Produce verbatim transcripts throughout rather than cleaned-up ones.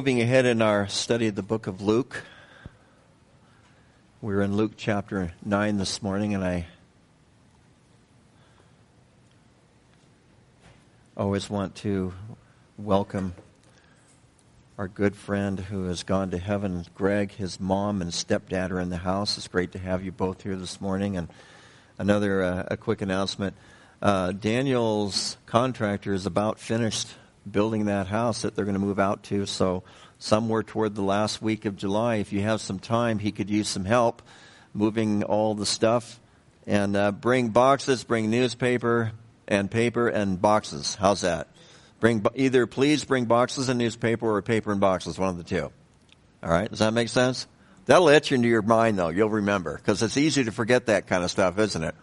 moving ahead in our study of the book of Luke. We're in Luke chapter nine this morning, and I always want to welcome our good friend who has gone to heaven, Greg. His mom and stepdad are in the house. It's great to have you both here this morning. And another uh, a quick announcement. Uh, Daniel's contractor is about finished building that house that they're going to move out to. So somewhere toward the last week of July, if you have some time, he could use some help moving all the stuff. And uh, bring boxes, bring newspaper and paper and boxes. How's that? Bring either please bring boxes and newspaper or paper and boxes, one of the two. All right, does that make sense? That'll etch into your mind, though. You'll remember, because it's easy to forget that kind of stuff, isn't it?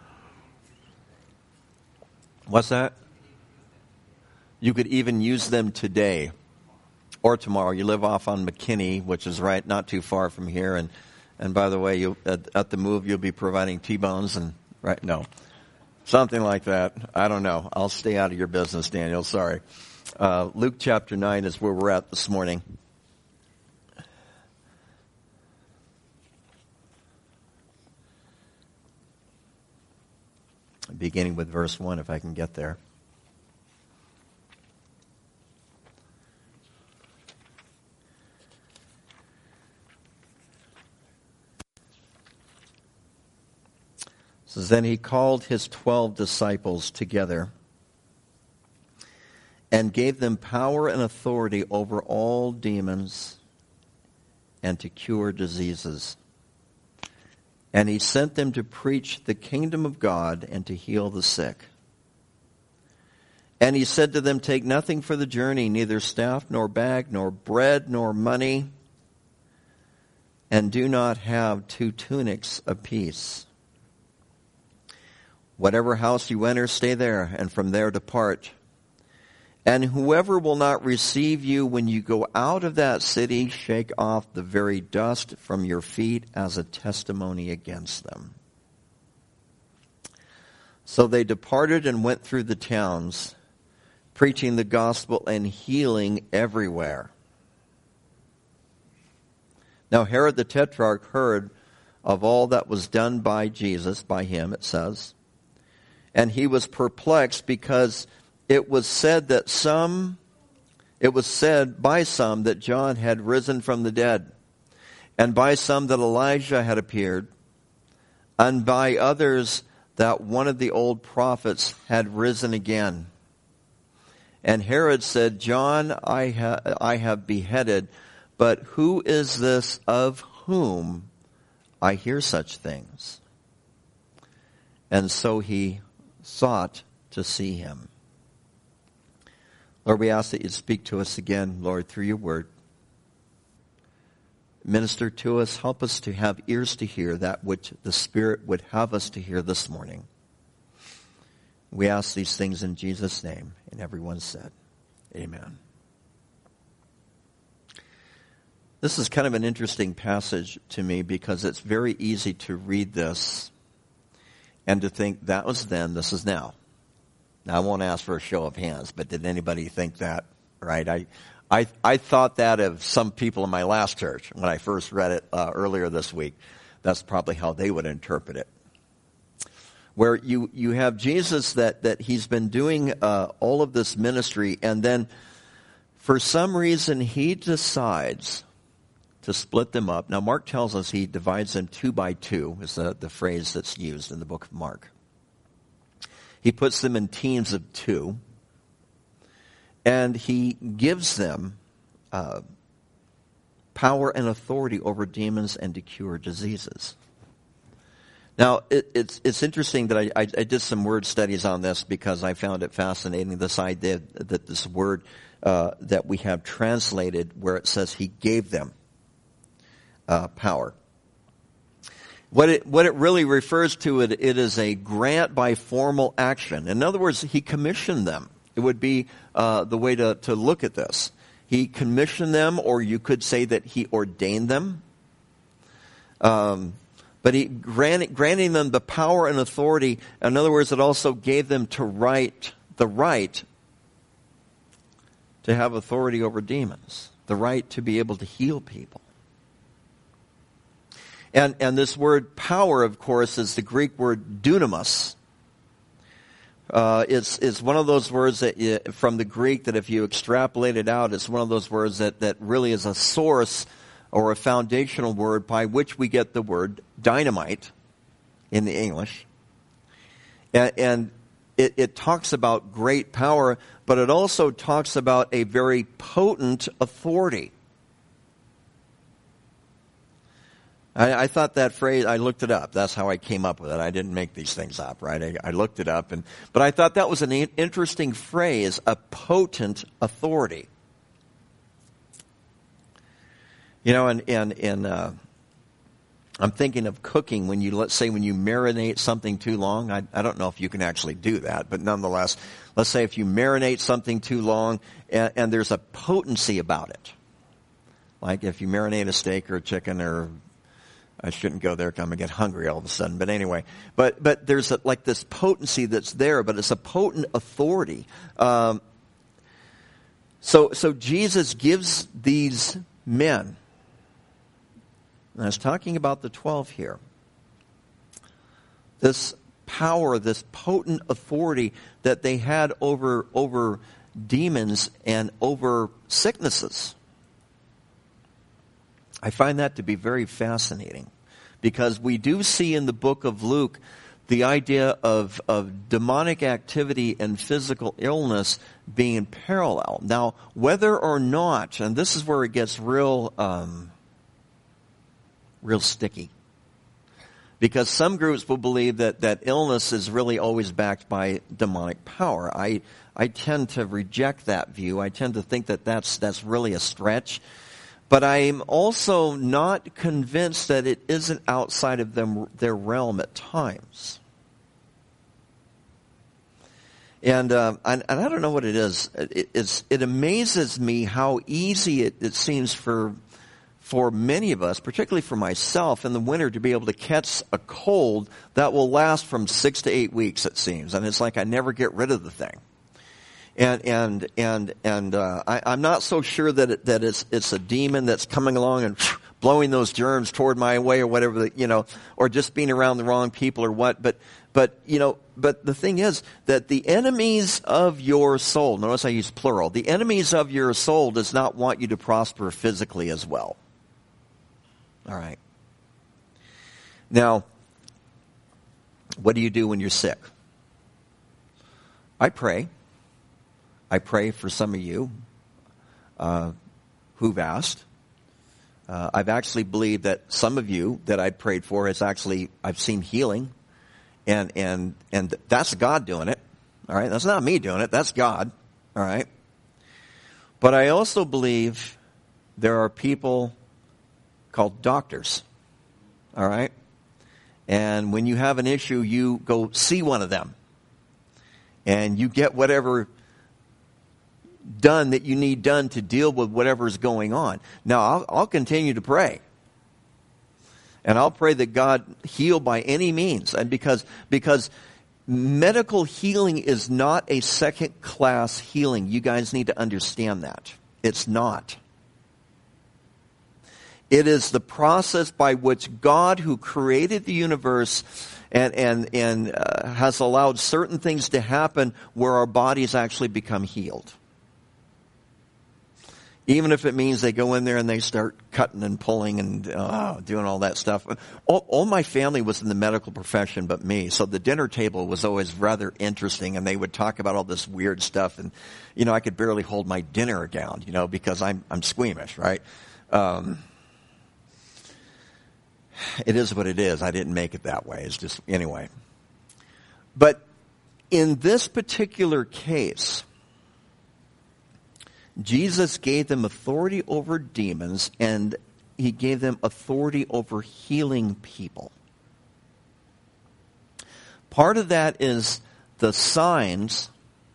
What's that? You could even use them today or tomorrow. You live off on McKinney, which is right not too far from here. And, and by the way, you at, at the move, you'll be providing T-bones and, right, no. Something like that. I don't know. I'll stay out of your business, Daniel. Sorry. Uh, Luke chapter nine is where we're at this morning. Beginning with verse one, if I can get there. It says, then he called his twelve disciples together and gave them power and authority over all demons and to cure diseases. And he sent them to preach the kingdom of God and to heal the sick. And he said to them, take nothing for the journey, neither staff nor bag, nor bread nor money, and do not have two tunics apiece. Whatever house you enter, stay there, and from there depart. And whoever will not receive you when you go out of that city, shake off the very dust from your feet as a testimony against them. So they departed and went through the towns, preaching the gospel and healing everywhere. Now Herod the Tetrarch heard of all that was done by Jesus, by him it says, and he was perplexed because it was said that some, it was said by some that John had risen from the dead, and by some that Elijah had appeared, and by others that one of the old prophets had risen again. And Herod said, John I, ha- I have beheaded, but who is this of whom I hear such things? And so he sought to see him. Lord, we ask that you speak to us again, Lord, through your word. Minister to us. Help us to have ears to hear that which the Spirit would have us to hear this morning. We ask these things in Jesus' name. And everyone said, amen. This is kind of an interesting passage to me because it's very easy to read this and to think that was then, this is now. Now, I won't ask for a show of hands, but did anybody think that, right? I I, I thought that of some people in my last church when I first read it uh, earlier this week. That's probably how they would interpret it. Where you, you have Jesus that, that he's been doing uh, all of this ministry, and then for some reason he decides to split them up. Now, Mark tells us he divides them two by two, is the, the phrase that's used in the book of Mark. He puts them in teams of two, and he gives them uh, power and authority over demons and to cure diseases. Now, it, it's it's interesting that I, I, I did some word studies on this because I found it fascinating, this idea that this word uh, that we have translated where it says he gave them uh, power. What it, what it really refers to, it, it is a grant by formal action. In other words, he commissioned them. It would be uh, the way to, to look at this. He commissioned them, or you could say that he ordained them. Um, but he granted, granting them the power and authority. In other words, it also gave them to right, the right to have authority over demons. the right to be able to heal people. And, and this word power, of course, is the Greek word dunamis. Uh, it's, it's one of those words that you, from the Greek that if you extrapolate it out, it's one of those words that, that really is a source or a foundational word by which we get the word dynamite in the English. And, and it, it talks about great power, but it also talks about a very potent authority. I, I thought that phrase, I looked it up. That's how I came up with it. I didn't make these things up, right? I, I looked it up. and But I thought that was an interesting phrase, a potent authority. You know, and, and, and uh, I'm thinking of cooking when you, let's say when you marinate something too long. I, I don't know if you can actually do that, but nonetheless, let's say if you marinate something too long and, and there's a potency about it. Like if you marinate a steak or a chicken or I shouldn't go there because I'm going to get hungry all of a sudden. But anyway, but but there's a, like this potency that's there, but it's a potent authority. Um, so so Jesus gives these men, and I was talking about the twelve here, this power, this potent authority that they had over over demons and over sicknesses. I find that to be very fascinating because we do see in the book of Luke the idea of, of demonic activity and physical illness being parallel. Now, whether or not, and this is where it gets real, um, real sticky, because some groups will believe that, that illness is really always backed by demonic power. I I tend to reject that view. I tend to think that that's that's really a stretch. But I'm also not convinced that it isn't outside of them, their realm at times. And, uh, and, and I don't know what it is. It, it's, it amazes me how easy it, it seems for, for many of us, particularly for myself, in the winter to be able to catch a cold that will last from six to eight weeks, it seems. And it's like I never get rid of the thing. And and and and uh, I, I'm not so sure that it, that it's it's a demon that's coming along and blowing those germs toward my way or whatever, the, you know, or just being around the wrong people or what. But but you know, but the thing is that the enemies of your soul. Notice I use plural. The enemies of your soul does not want you to prosper physically as well. All right. Now, what do you do when you're sick? I pray. I pray for some of you uh, who've asked. Uh, I've actually believed that some of you that I prayed for has actually, I've seen healing. And, and, and that's God doing it. All right. That's not me doing it. That's God. All right. But I also believe there are people called doctors. All right. And when you have an issue, you go see one of them. And you get whatever done that you need done to deal with whatever's going on. Now, I'll, I'll continue to pray. And I'll pray that God heal by any means. And because, because medical healing is not a second-class healing. You guys need to understand that. It's not. It is the process by which God, who created the universe and, and, and uh, has allowed certain things to happen where our bodies actually become healed. Even if it means they go in there and they start cutting and pulling and uh, doing all that stuff. All, all my family was in the medical profession but me. So the dinner table was always rather interesting, and they would talk about all this weird stuff. And, you know, I could barely hold my dinner down, you know, because I'm I'm squeamish, right? Um, it is what it is. I didn't make it that way. It's just, anyway. But in this particular case, Jesus gave them authority over demons, and he gave them authority over healing people. Part of that is the signs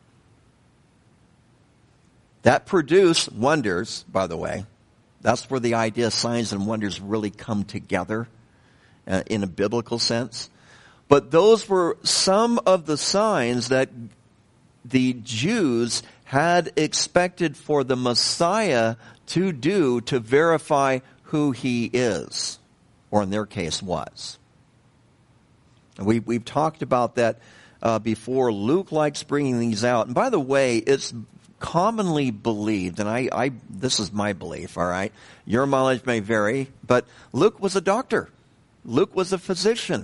that produce wonders, by the way. That's where the idea of signs and wonders really come together uh, in a biblical sense. But those were some of the signs that the Jews had expected for the Messiah to do to verify who he is, or in their case was. We, we've talked about that uh, before. Luke likes bringing these out. And by the way, it's commonly believed, and I, I this is my belief, all right? Your mileage may vary, but Luke was a doctor. Luke was a physician.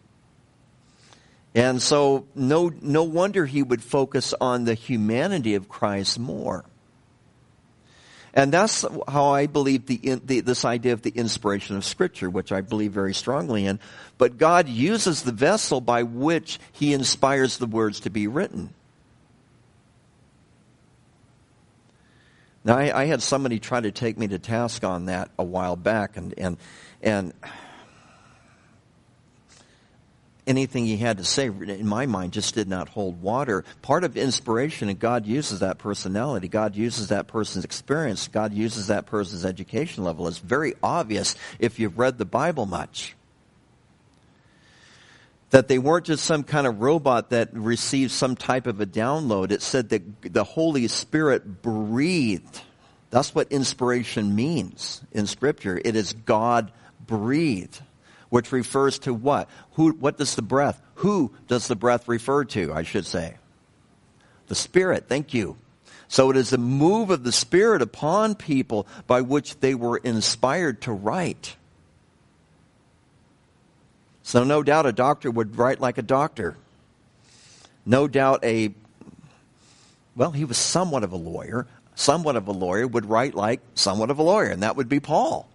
And so no, no wonder he would focus on the humanity of Christ more. And that's how I believe the, the, this idea of the inspiration of Scripture, which I believe very strongly in. But God uses the vessel by which he inspires the words to be written. Now, I, I had somebody try to take me to task on that a while back, and and and anything he had to say, in my mind, just did not hold water. Part of inspiration, and God uses that personality, God uses that person's experience, God uses that person's education level. It's very obvious if you've read the Bible much. That they weren't just some kind of robot that received some type of a download. It said that the Holy Spirit breathed. That's what inspiration means in Scripture. It is God breathed, which refers to what? Who? What does the breath? Who does the breath refer to, I should say? The Spirit. Thank you. So it is the move of the Spirit upon people by which they were inspired to write. So no doubt a doctor would write like a doctor. No doubt a, well, he was somewhat of a lawyer. Somewhat of a lawyer would write like somewhat of a lawyer, and that would be Paul.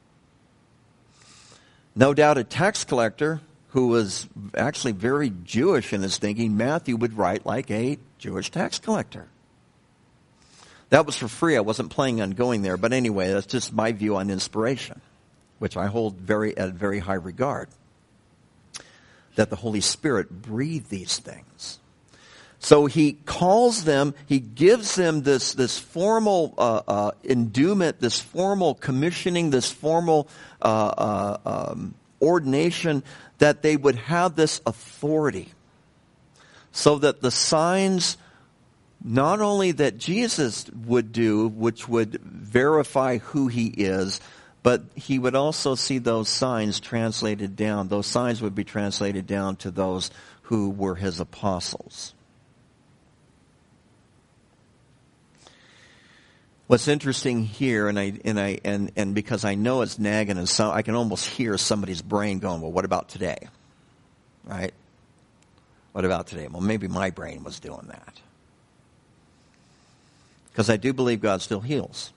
No doubt a tax collector who was actually very Jewish in his thinking, Matthew would write like a Jewish tax collector. That was for free. I wasn't planning on going there. But anyway, that's just my view on inspiration, which I hold very at very high regard. That the Holy Spirit breathed these things. So he calls them, he gives them this, this formal uh, uh, endowment, this formal commissioning, this formal uh, uh, um, ordination, that they would have this authority. So that the signs, not only that Jesus would do, which would verify who he is, but he would also see those signs translated down. Those signs would be translated down to those who were his apostles. What's interesting here, and I and I and, and because I know it's nagging, and so I can almost hear somebody's brain going, "Well, what about today?" Right? What about today? Well, maybe my brain was doing that, because I do believe God still heals.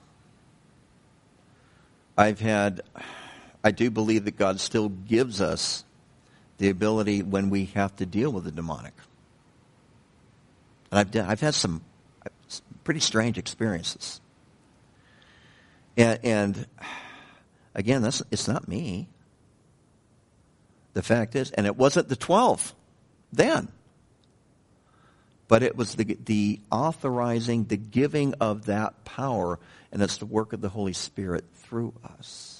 I've had, I do believe that God still gives us the ability when we have to deal with the demonic. And I've done, I've had some pretty strange experiences. And, and again, that's, it's not me. The fact is, and it wasn't the twelve then. But it was the, the authorizing, the giving of that power, and it's the work of the Holy Spirit through us.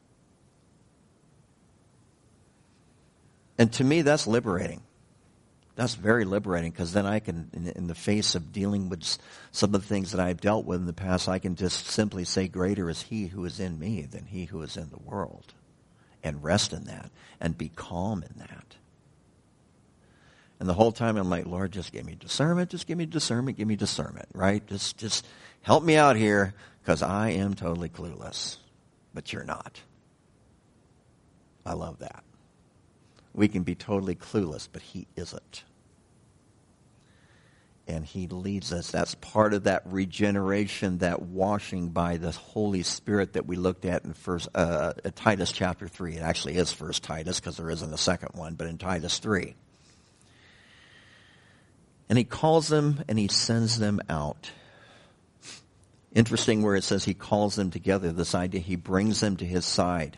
And to me, that's liberating. That's very liberating, because then I can, in, in the face of dealing with some of the things that I've dealt with in the past, I can just simply say, greater is he who is in me than he who is in the world. And rest in that, and be calm in that. And the whole time I'm like, Lord, just give me discernment, just give me discernment, give me discernment, right? Just just help me out here, because I am totally clueless. But you're not. I love that. We can be totally clueless, but he isn't. And he leads us. That's part of that regeneration, that washing by the Holy Spirit that we looked at in first uh, Titus chapter three. It actually is First Titus, because there isn't a second one, but in Titus three. And he calls them and he sends them out. Interesting where it says he calls them together, this idea, he brings them to his side.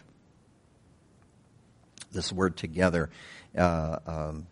This word together uh, um,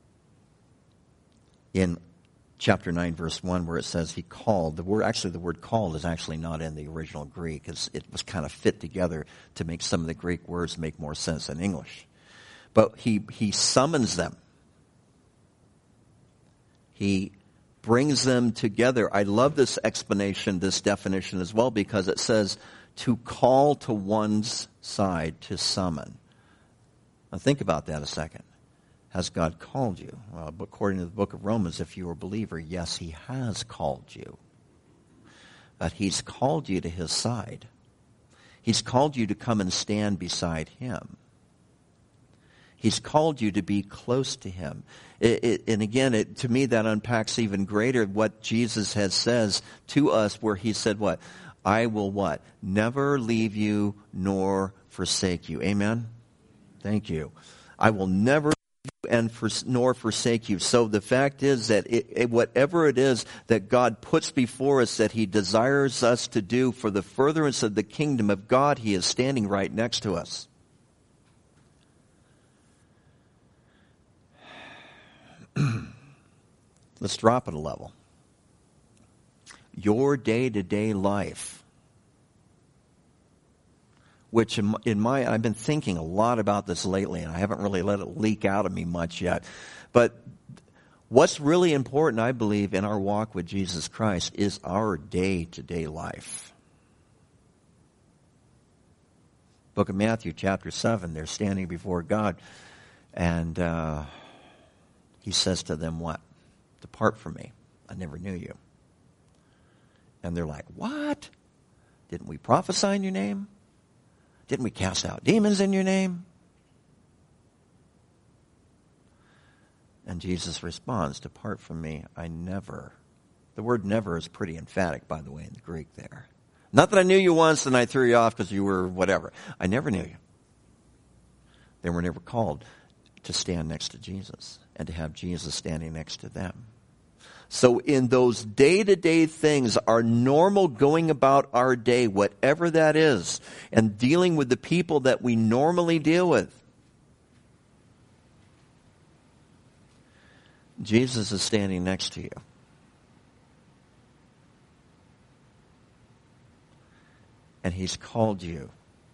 in chapter nine, verse one, where it says he called. The word, actually, the word called is actually not in the original Greek. It's, it was kind of fit together to make some of the Greek words make more sense in English. But he, he summons them. He brings them together. I love this explanation, this definition as well, because it says to call to one's side, to summon. Now think about that a second. Has God called you? Well, according to the book of Romans, if you're a believer, yes, he has called you. But he's called you to his side. He's called you to come and stand beside him. He's called you to be close to him. It, it, and again, it, to me, that unpacks even greater what Jesus has says to us, where he said what? I will what? Never leave you nor forsake you. Amen? Thank you. I will never leave you and for, nor forsake you. So the fact is that it, it, whatever it is that God puts before us that he desires us to do for the furtherance of the kingdom of God, he is standing right next to us. Let's drop it a level. Your day-to-day life, which in my, in my, I've been thinking a lot about this lately, and I haven't really let it leak out of me much yet. But what's really important, I believe, in our walk with Jesus Christ is our day-to-day life. Book of Matthew, chapter seven, they're standing before God, and uh, he says to them what? Depart from me. I never knew you. And they're like, what? Didn't we prophesy in your name? Didn't we cast out demons in your name? And Jesus responds, depart from me, I never. The word never is pretty emphatic, by the way, in the Greek there. Not that I knew you once and I threw you off because you were whatever. I never knew you. They were never called to stand next to Jesus and to have Jesus standing next to them. So in those day-to-day things, our normal going about our day, whatever that is, and dealing with the people that we normally deal with, Jesus is standing next to you. And he's called you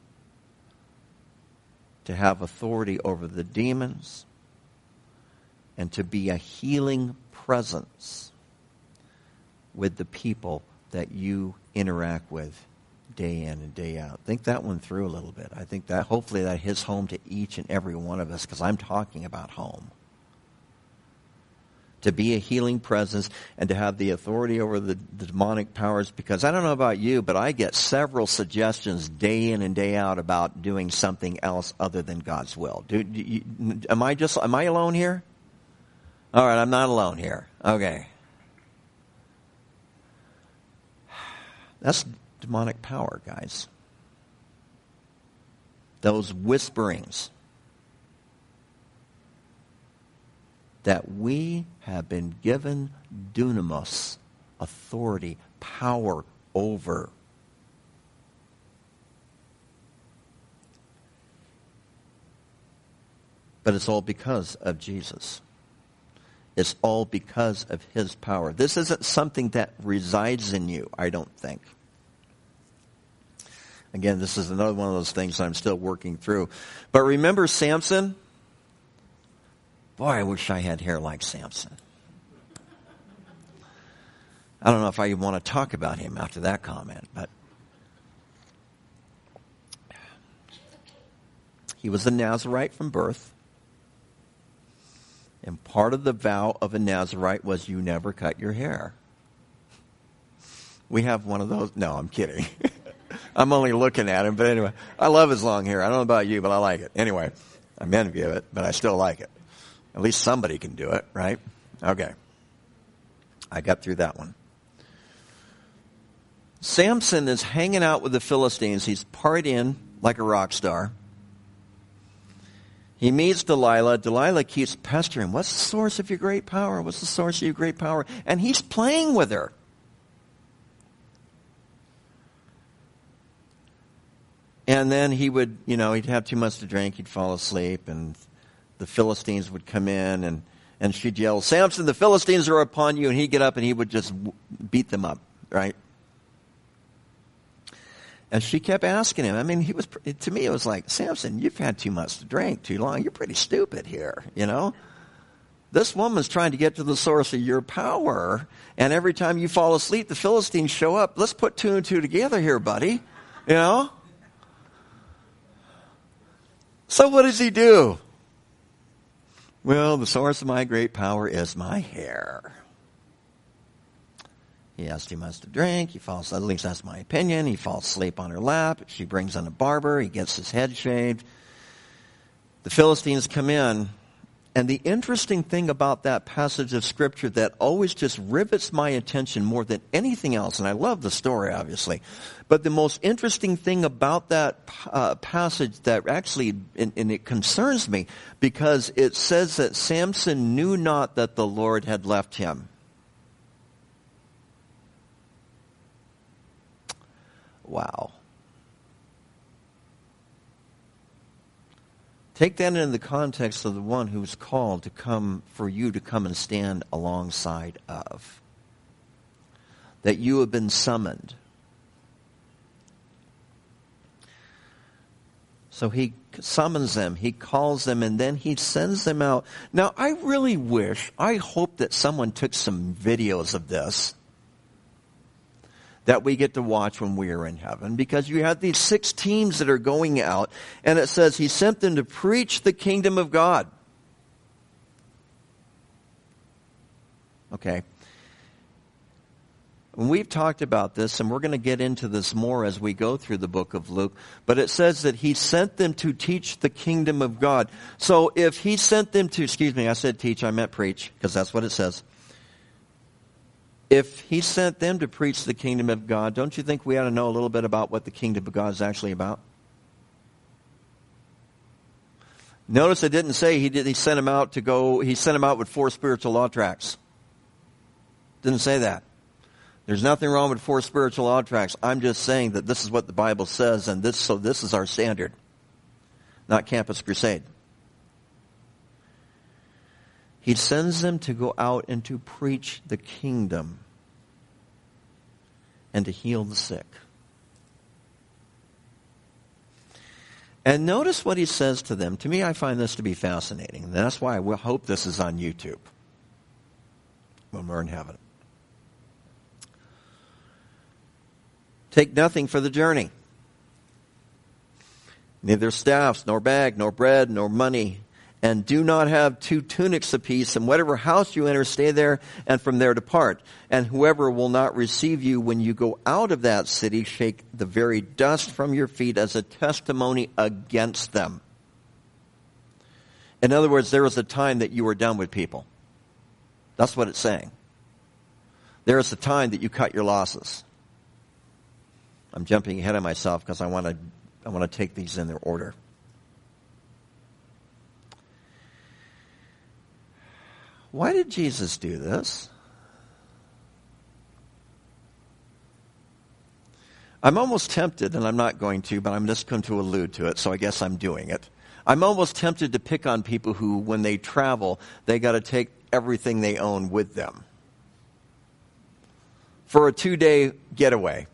to have authority over the demons and to be a healing presence with the people that you interact with day in and day out. Think that one through a little bit. I think that hopefully that hits home to each and every one of us, because I'm talking about home. To be a healing presence and to have the authority over the, the demonic powers, because I don't know about you, but I get several suggestions day in and day out about doing something else other than God's will. Do, do you, am I just am I alone here? All right, I'm not alone here. Okay. That's demonic power, guys. Those whisperings that we have been given dunamis, authority, power over. But it's all because of Jesus. It's all because of his power. This isn't something that resides in you, I don't think. Again, this is another one of those things I'm still working through. But remember Samson? Boy, I wish I had hair like Samson. I don't know if I even want to talk about him after that comment, but he was a Nazirite from birth. And part of the vow of a Nazirite was you never cut your hair. We have one of those. No, I'm kidding. I'm only looking at him, but anyway, I love his long hair. I don't know about you, but I like it. Anyway, I'm envy of it, but I still like it. At least somebody can do it, right? Okay. I got through that one. Samson is hanging out with the Philistines. He's partying like a rock star. He meets Delilah. Delilah keeps pestering. What's the source of your great power? What's the source of your great power? And he's playing with her. And then he would, you know, he'd have too much to drink. He'd fall asleep. And the Philistines would come in. And, and she'd yell, Samson, the Philistines are upon you. And he'd get up and he would just beat them up, right? And she kept asking him. I mean, he was, to me, it was like, Samson, you've had too much to drink too long. You're pretty stupid here, you know? this woman's trying to get to the source of your power, and every time you fall asleep, the Philistines show up. Let's put two and two together here, buddy. You know? So what does he do? Well, the source of my great power is my hair. He has too much to drink. He falls, at least that's my opinion. He falls asleep on her lap. She brings in a barber. He gets his head shaved. The Philistines come in. And the interesting thing about that passage of Scripture that always just rivets my attention more than anything else, and I love the story, obviously, but the most interesting thing about that uh, passage that actually, and, and it concerns me, because it says that Samson knew not that the Lord had left him. Wow. Take that in the context of the one who's called to come, for you to come and stand alongside of. That you have been summoned. So he summons them, he calls them, and then he sends them out. Now, I really wish, I hope that someone took some videos of this that we get to watch when we are in heaven, because you have these six teams that are going out, and it says he sent them to preach the kingdom of God. Okay. And we've talked about this, and we're going to get into this more as we go through the book of Luke, but it says that he sent them to teach the kingdom of God. So if he sent them to, excuse me, I said teach, I meant preach, because that's what it says. If he sent them to preach the kingdom of God, don't you think we ought to know a little bit about what the kingdom of God is actually about? Notice it didn't say he did. He sent him out to go. He sent him out with four spiritual law tracts. Didn't say that. There's nothing wrong with four spiritual law tracts. I'm just saying that this is what the Bible says, and this so this is our standard, not Campus Crusade. He sends them to go out and to preach the kingdom and to heal the sick. And notice what he says to them. To me, I find this to be fascinating. And that's why I hope this is on YouTube when we're in heaven. Take nothing for the journey. Neither staffs, nor bag, nor bread, nor money. And do not have two tunics apiece, and whatever house you enter, stay there, and from there depart. And whoever will not receive you when you go out of that city, shake the very dust from your feet as a testimony against them. In other words, there was a time that you were done with people. That's what it's saying. There is a time that you cut your losses. I'm jumping ahead of myself because I want to I want to take these in their order. Why did Jesus do this? I'm almost tempted, and I'm not going to, but I'm just going to allude to it, so I guess I'm doing it. I'm almost tempted to pick on people who, when they travel, they got to take everything they own with them for a two-day getaway.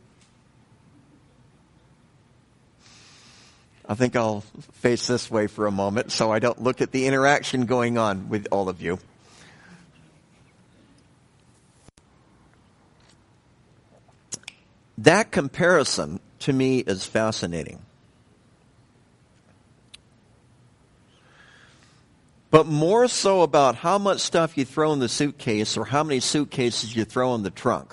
I think I'll face this way for a moment so I don't look at the interaction going on with all of you. That comparison, to me, is fascinating. But more so about how much stuff you throw in the suitcase or how many suitcases you throw in the trunk.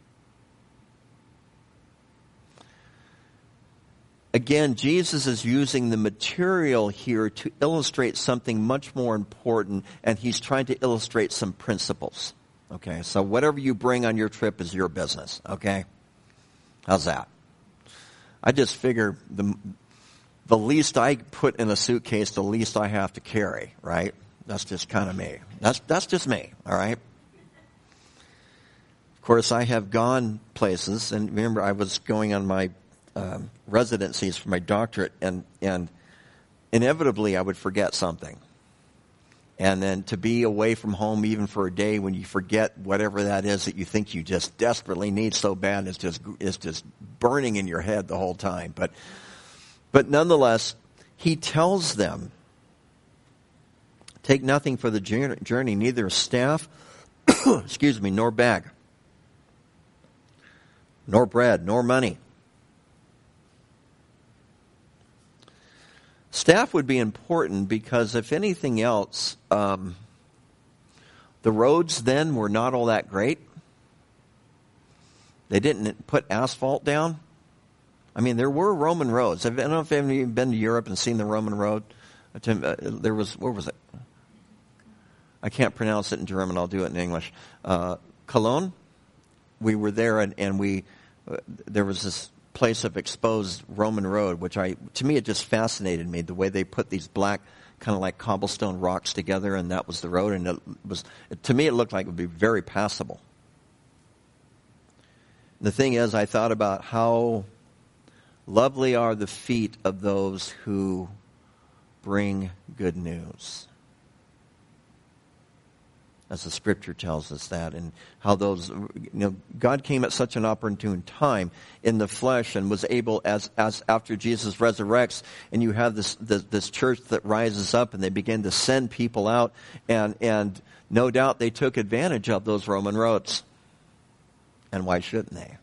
Again, Jesus is using the material here to illustrate something much more important, and he's trying to illustrate some principles. Okay, so whatever you bring on your trip is your business, okay? How's that? I just figure the the least I put in a suitcase, the least I have to carry, right? That's just kind of me. That's that's just me, all right? Of course, I have gone places, and remember, I was going on my um, residencies for my doctorate, and and inevitably I would forget something. And then to be away from home even for a day when you forget whatever that is that you think you just desperately need so bad, it's just it's just burning in your head the whole time. But but nonetheless, he tells them Take nothing for the journey, neither a staff, excuse me, nor bag, nor bread, nor money. Staff would be important because if anything else, um, the roads then were not all that great. They didn't put asphalt down. I mean, there were Roman roads. I don't know if you've been to Europe and seen the Roman road. There was, where was it? I can't pronounce it in German. I'll do it in English. Uh, Cologne. We were there, and, and we uh, there was this place of exposed Roman road, which I, to me, it just fascinated me, the way they put these black, kind of like cobblestone rocks together, and that was the road, and it was, to me, it looked like it would be very passable. The thing is, I thought about how lovely are the feet of those who bring good news. As the scripture tells us that, and how those, you know, God came at such an opportune time in the flesh and was able, as as after Jesus resurrects, and you have this this, this church that rises up, and they begin to send people out, and and no doubt they took advantage of those Roman roads. And why shouldn't they?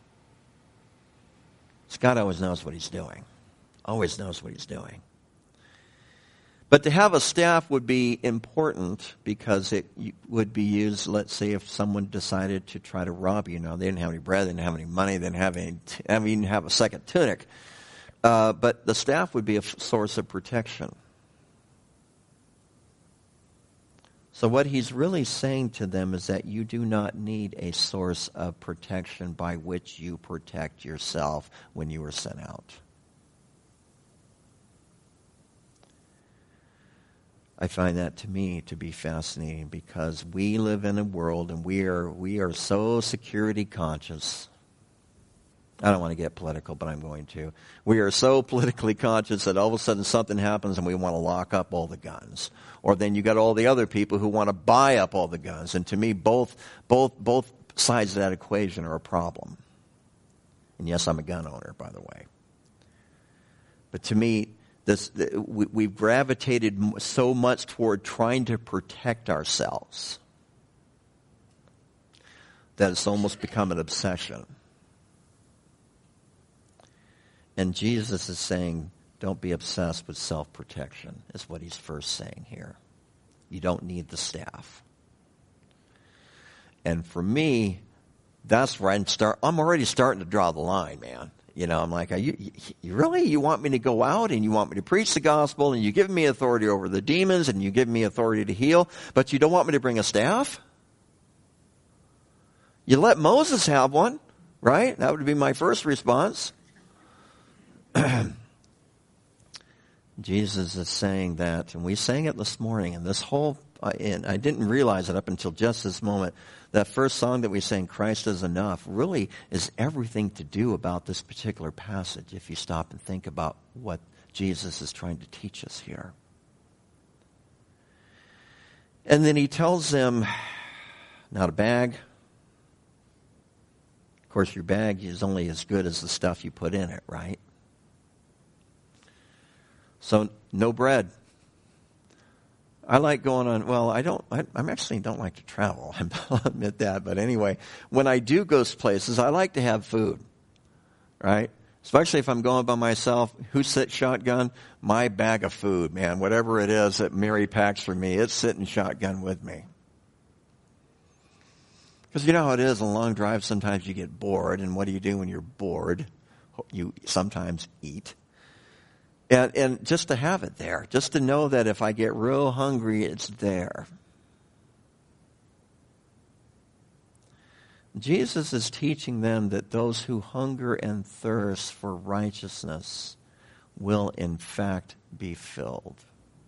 God always knows what he's doing. Always knows what he's doing. But to have a staff would be important because it would be used, let's say, if someone decided to try to rob you. Now, they didn't have any bread, they didn't have any money, they didn't have any, I mean, have a second tunic. Uh, but the staff would be a source of protection. So what he's really saying to them is that you do not need a source of protection by which you protect yourself when you are sent out. I find that to me to be fascinating because we live in a world and we are we are so security conscious. I don't want to get political, but I'm going to. We are so politically conscious that all of a sudden something happens and we want to lock up all the guns. Or then you got all the other people who want to buy up all the guns. And to me, both both both sides of that equation are a problem. And yes, I'm a gun owner, by the way. But to me, This, we, we've gravitated so much toward trying to protect ourselves that it's almost become an obsession. And Jesus is saying, don't be obsessed with self-protection, is what he's first saying here. You don't need the staff. And for me, that's where I start. I'm already starting to draw the line, man. You know, I'm like, are you, you really? You want me to go out and you want me to preach the gospel and you give me authority over the demons and you give me authority to heal, but you don't want me to bring a staff? You let Moses have one, right? That would be my first response. Jesus is saying that, and we sang it this morning, and this whole, uh, and I didn't realize it up until just this moment, that first song that we sang, Christ is Enough, really is everything to do about this particular passage if you stop and think about what Jesus is trying to teach us here. And then he tells them, not a bag. Of course, your bag is only as good as the stuff you put in it, right? So, no bread. I like going on, well, I don't, I, I actually don't like to travel. I'll admit that. But anyway, when I do go places, I like to have food, right? Especially if I'm going by myself. Who sits shotgun? My bag of food, man. Whatever it is that Mary packs for me, it's sitting shotgun with me. Because you know how it is, on long drives, sometimes you get bored. And what do you do when you're bored? You sometimes eat. And, and just to have it there, just to know that if I get real hungry, it's there. Jesus is teaching them that those who hunger and thirst for righteousness will in fact be filled.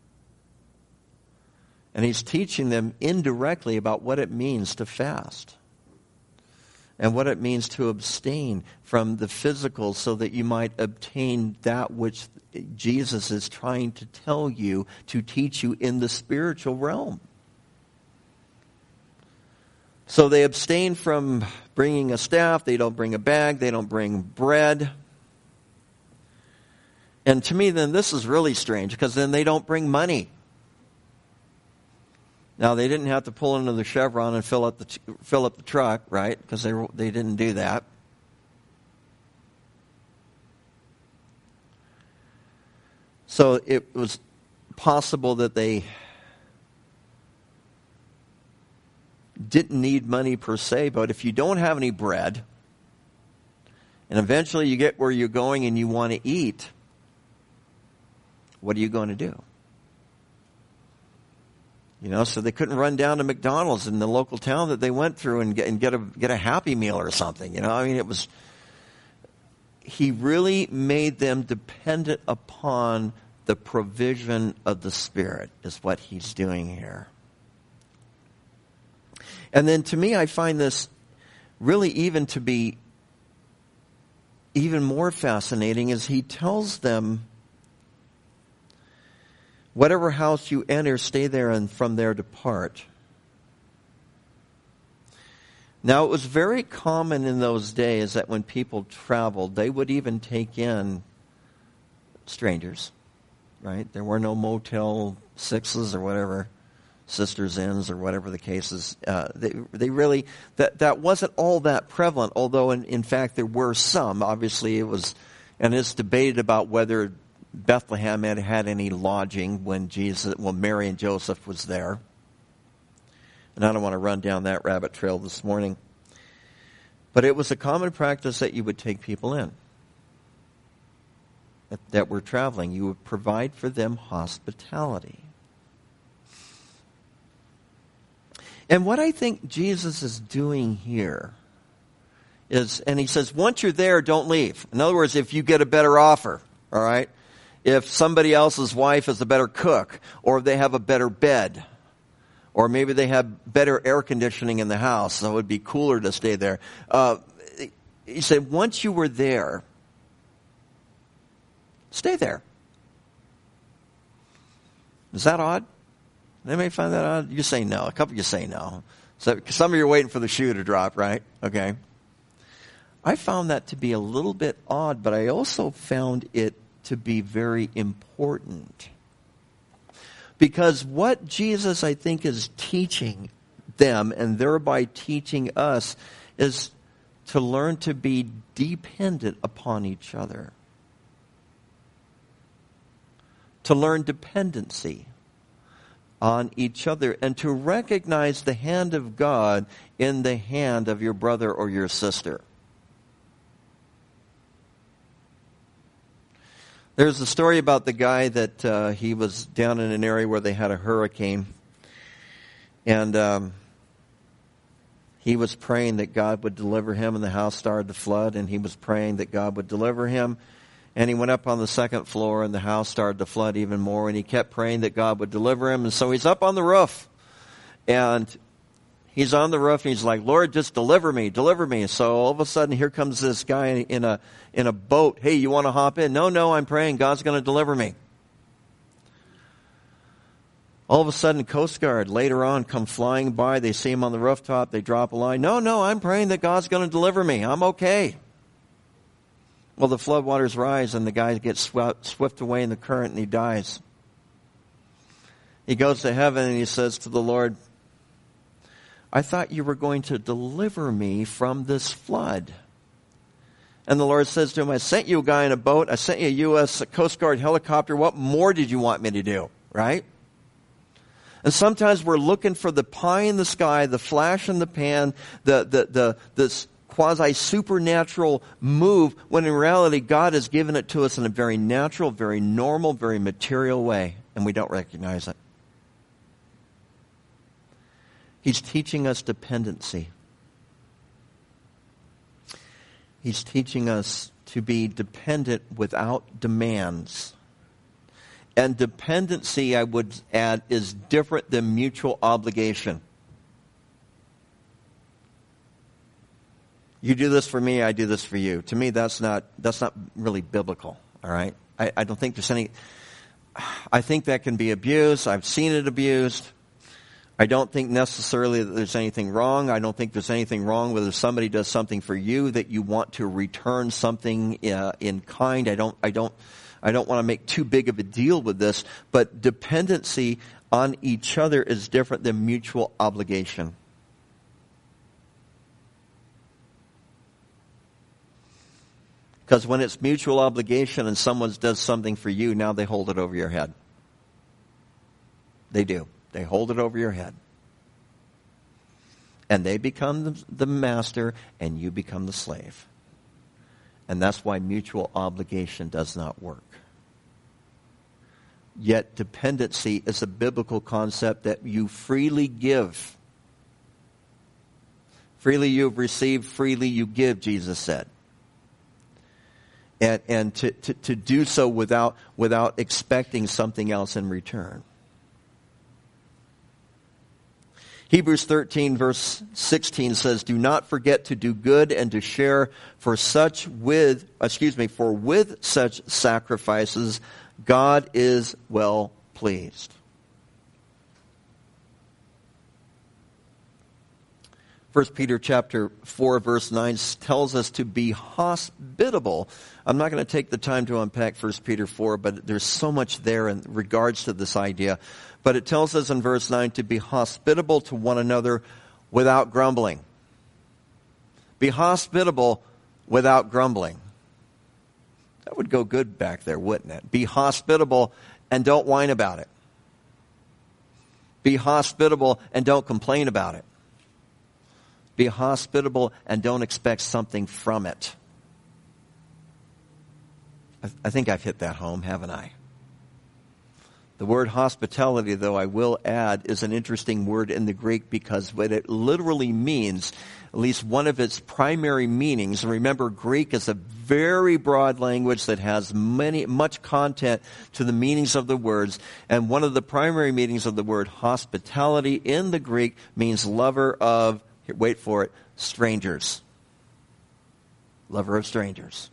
And he's teaching them indirectly about what it means to fast. And what it means to abstain from the physical so that you might obtain that which Jesus is trying to tell you, to teach you in the spiritual realm. So they abstain from bringing a staff, they don't bring a bag, they don't bring bread. And to me then this is really strange, because then they don't bring money. Now, they didn't have to pull into the Chevron and fill up the fill up the truck, right? Because they were, they didn't do that. So it was possible that they didn't need money per se, but if you don't have any bread, and eventually you get where you're going and you want to eat, what are you going to do? You know, so they couldn't run down to McDonald's in the local town that they went through and get, and get a get a Happy Meal or something. You know, I mean, it was. He really made them dependent upon the provision of the Spirit, is what he's doing here. And then, to me, I find this really even to be even more fascinating, as he tells them, whatever house you enter, stay there, and from there depart. Now, it was very common in those days that when people traveled, they would even take in strangers, right? There were no Motel Sixes or whatever, Sisters Inns or whatever the case is. Uh, they, they really, that, that wasn't all that prevalent, although in, in fact there were some. Obviously it was, and it's debated about whether Bethlehem had had any lodging when Jesus, when Mary and Joseph was there. And I don't want to run down that rabbit trail this morning. But it was a common practice that you would take people in that, that were traveling. You would provide for them hospitality. And what I think Jesus is doing here is, and he says, once you're there, don't leave. In other words, if you get a better offer, all right? If somebody else's wife is a better cook, or they have a better bed, or maybe they have better air conditioning in the house, so it would be cooler to stay there. Uh, he said, once you were there, stay there. Is that odd? Anybody find that odd? You say no. A couple of you say no. So some of you are waiting for the shoe to drop, right? Okay. I found that to be a little bit odd, but I also found it to be very important. Because what Jesus, I think, is teaching them, and thereby teaching us, is to learn to be dependent upon each other. To learn dependency on each other, and to recognize the hand of God in the hand of your brother or your sister. There's a story about the guy that uh, he was down in an area where they had a hurricane, and um, he was praying that God would deliver him, and the house started to flood, and he was praying that God would deliver him. And he went up on the second floor, and the house started to flood even more. And he kept praying that God would deliver him. And so he's up on the roof. And he's on the roof, and he's like, Lord, just deliver me, deliver me. So all of a sudden, here comes this guy in a in a boat. Hey, you want to hop in? No, no, I'm praying. God's going to deliver me. All of a sudden, Coast Guard later on come flying by. They see him on the rooftop. They drop a line. No, no, I'm praying that God's going to deliver me. I'm okay. Well, the floodwaters rise, and the guy gets swept, swept away in the current, and he dies. He goes to heaven, and he says to the Lord, I thought you were going to deliver me from this flood. And the Lord says to him, I sent you a guy in a boat. I sent you a U S Coast Guard helicopter. What more did you want me to do? Right? And sometimes we're looking for the pie in the sky, the flash in the pan, the the the this quasi-supernatural move, when in reality God has given it to us in a very natural, very normal, very material way, and we don't recognize it. He's teaching us dependency. He's teaching us to be dependent without demands. And dependency, I would add, is different than mutual obligation. You do this for me, I do this for you. To me, that's not that's not really biblical, all right? I, I don't think there's any... I think that can be abused. I've seen it abused. I don't think necessarily that there's anything wrong. I don't think there's anything wrong whether somebody does something for you that you want to return something uh, in kind. I don't, I don't, I don't want to make too big of a deal with this. But dependency, on each other is different than mutual obligation. Because when it's mutual obligation and someone does something for you, now they hold it over your head. They do. They hold it over your head. And they become the, the master, and you become the slave. And that's why mutual obligation does not work. Yet dependency is a biblical concept that you freely give. Freely you've received, freely you give, Jesus said. And, and to, to, to do so without, without expecting something else in return. Hebrews thirteen verse sixteen says, "Do not forget to do good and to share for such with, excuse me, for with such sacrifices, God is well pleased." First Peter chapter four verse nine tells us to be hospitable. I'm not going to take the time to unpack First Peter four, but there's so much there in regards to this idea. But it tells us in verse nine to be hospitable to one another without grumbling. Be hospitable without grumbling. That would go good back there, wouldn't it? Be hospitable and don't whine about it. Be hospitable and don't complain about it. Be hospitable and don't expect something from it. I, I think I've hit that home, haven't I? The word hospitality, though, I will add, is an interesting word in the Greek because what it literally means, at least one of its primary meanings, and remember, Greek is a very broad language that has many, much content to the meanings of the words, and one of the primary meanings of the word hospitality in the Greek means lover of, here, wait for it, strangers. Lover of strangers.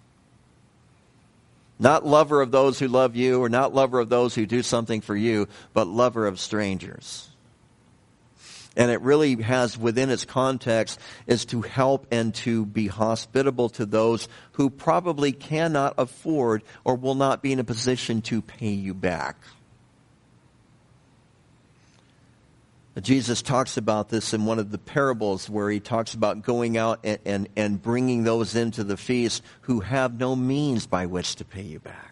Not lover of those who love you, or not lover of those who do something for you, but lover of strangers. And it really has within its context is to help and to be hospitable to those who probably cannot afford or will not be in a position to pay you back. Jesus talks about this in one of the parables where he talks about going out and, and, and bringing those into the feast who have no means by which to pay you back.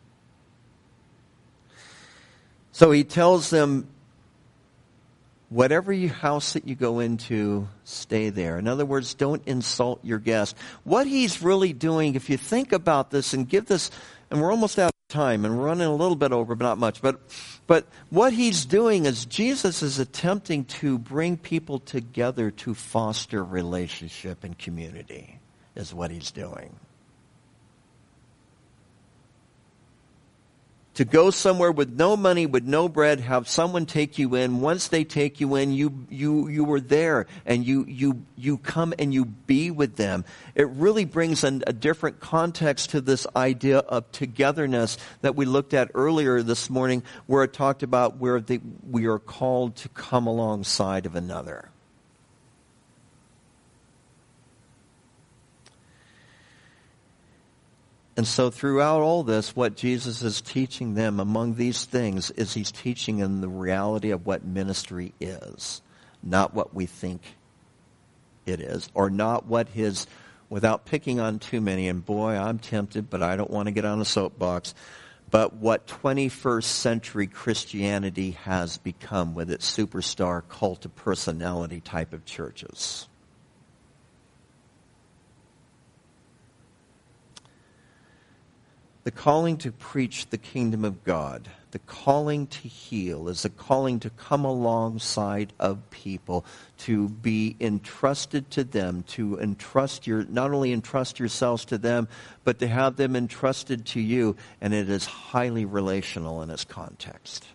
So he tells them, whatever you, house that you go into, stay there. In other words, don't insult your guest. What he's really doing, if you think about this and give this, and we're almost out of time, and we're running a little bit over, but not much. But, but what he's doing is Jesus is attempting to bring people together to foster relationship and community, is what he's doing. To go somewhere with no money, with no bread, have someone take you in. Once they take you in, you you you were there, and you you you come and you be with them. It really brings an, a different context to this idea of togetherness that we looked at earlier this morning, where it talked about where the, we are called to come alongside of another. And so throughout all this, what Jesus is teaching them among these things is he's teaching them the reality of what ministry is, not what we think it is, or not what his, without picking on too many, and boy, I'm tempted, but I don't want to get on a soapbox, but what twenty-first century Christianity has become with its superstar cult of personality type of churches. The calling to preach the kingdom of God, the calling to heal, is a calling to come alongside of people, to be entrusted to them, to entrust your, not only entrust yourselves to them, but to have them entrusted to you, and it is highly relational in its context.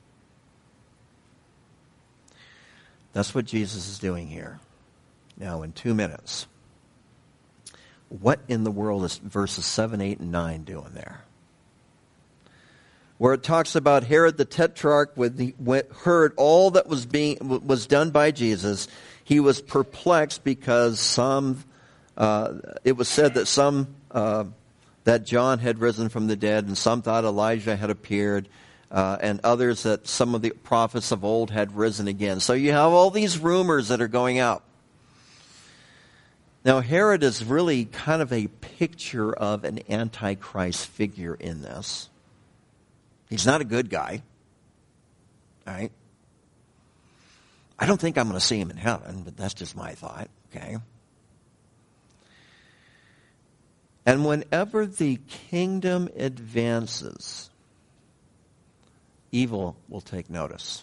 That's what Jesus is doing here. Now, in two minutes. What in the world is verses seven, eight, and nine doing there? Where it talks about Herod the Tetrarch, when he heard all that was being was done by Jesus, he was perplexed because some, uh, it was said that some, uh, that John had risen from the dead, and some thought Elijah had appeared, uh, and others that some of the prophets of old had risen again. So you have all these rumors that are going out. Now, Herod is really kind of a picture of an antichrist figure in this. He's not a good guy. All right? I don't think I'm going to see him in heaven, but that's just my thought. Okay? And whenever the kingdom advances, evil will take notice.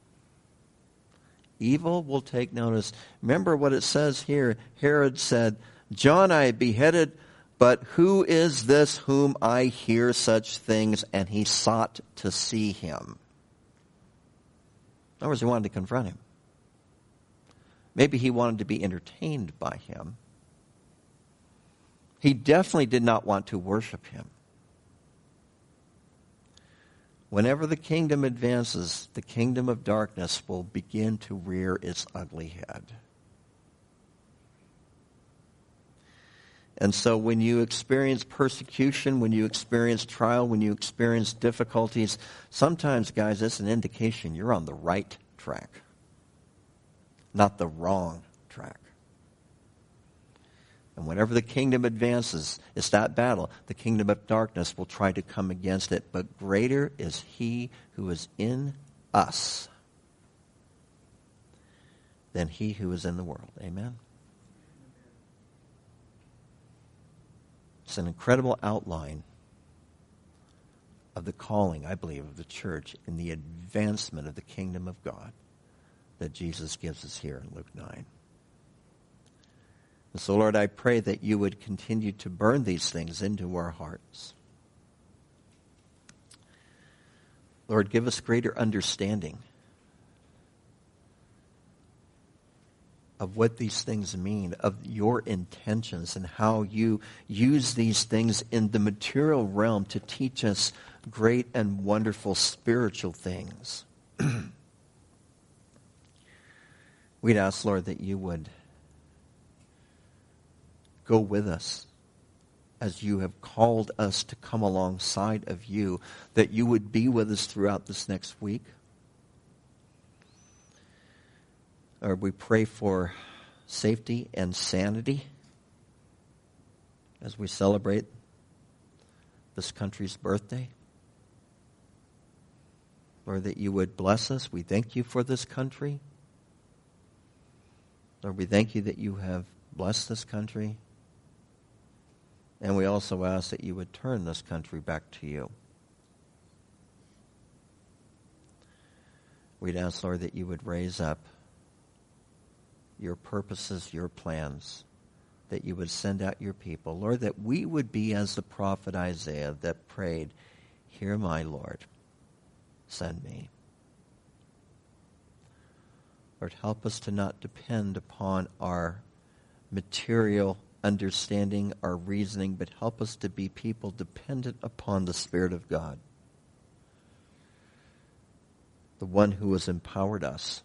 Evil will take notice. Remember what it says here. Herod said, John I beheaded, but who is this whom I hear such things? And he sought to see him. In other words, he wanted to confront him. Maybe he wanted to be entertained by him. He definitely did not want to worship him. Whenever the kingdom advances, the kingdom of darkness will begin to rear its ugly head. And so when you experience persecution, when you experience trial, when you experience difficulties, sometimes, guys, that's an indication you're on the right track, not the wrong track. And whenever the kingdom advances, it's that battle. The kingdom of darkness will try to come against it. But greater is he who is in us than he who is in the world. Amen? It's an incredible outline of the calling, I believe, of the church in the advancement of the kingdom of God that Jesus gives us here in Luke nine. And so, Lord, I pray that you would continue to burn these things into our hearts. Lord, give us greater understanding of what these things mean, of your intentions, and how you use these things in the material realm to teach us great and wonderful spiritual things. We'd ask, Lord, that you would go with us as you have called us to come alongside of you, that you would be with us throughout this next week. Lord, we pray for safety and sanity as we celebrate this country's birthday. Lord, that you would bless us. We thank you for this country. Lord, we thank you that you have blessed this country. And we also ask that you would turn this country back to you. We'd ask, Lord, that you would raise up your purposes, your plans, that you would send out your people. Lord, that we would be as the prophet Isaiah that prayed, "Hear my Lord, send me." Lord, help us to not depend upon our material understanding, our reasoning, but help us to be people dependent upon the Spirit of God, the one who has empowered us,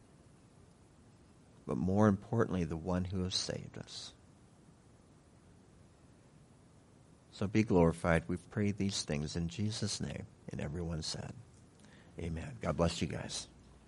but more importantly, the one who has saved us. So be glorified. We pray these things in Jesus' name. And everyone said, amen. God bless you guys.